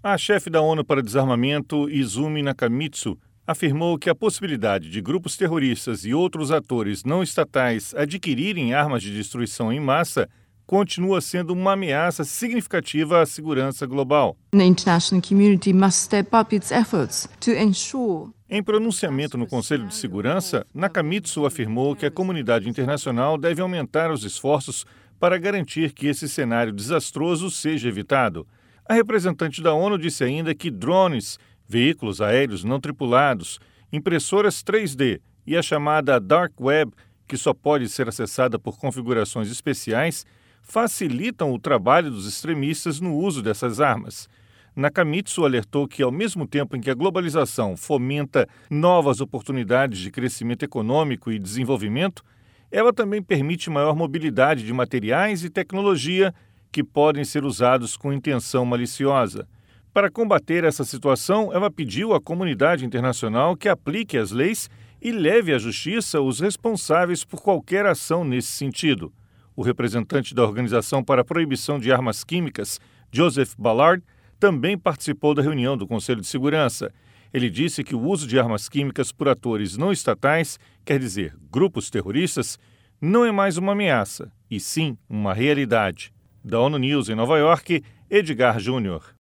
A chefe da ONU para Desarmamento, Izumi Nakamitsu, afirmou que a possibilidade de grupos terroristas e outros atores não estatais adquirirem armas de destruição em massa continua sendo uma ameaça significativa à segurança global. The international community must step up its efforts to ensure. Em pronunciamento no Conselho de Segurança, Nakamitsu afirmou que a comunidade internacional deve aumentar os esforços para garantir que esse cenário desastroso seja evitado. A representante da ONU disse ainda que drones, veículos aéreos não tripulados, impressoras 3D e a chamada Dark Web, que só pode ser acessada por configurações especiais, facilitam o trabalho dos extremistas no uso dessas armas. Nakamitsu alertou que, ao mesmo tempo em que a globalização fomenta novas oportunidades de crescimento econômico e desenvolvimento, ela também permite maior mobilidade de materiais e tecnologia que podem ser usados com intenção maliciosa. Para combater essa situação, ela pediu à comunidade internacional que aplique as leis e leve à justiça os responsáveis por qualquer ação nesse sentido. O representante da Organização para a Proibição de Armas Químicas, Joseph Ballard, também participou da reunião do Conselho de Segurança. Ele disse que o uso de armas químicas por atores não estatais, quer dizer, grupos terroristas, não é mais uma ameaça, e sim uma realidade. Da ONU News em Nova York, Edgar Júnior.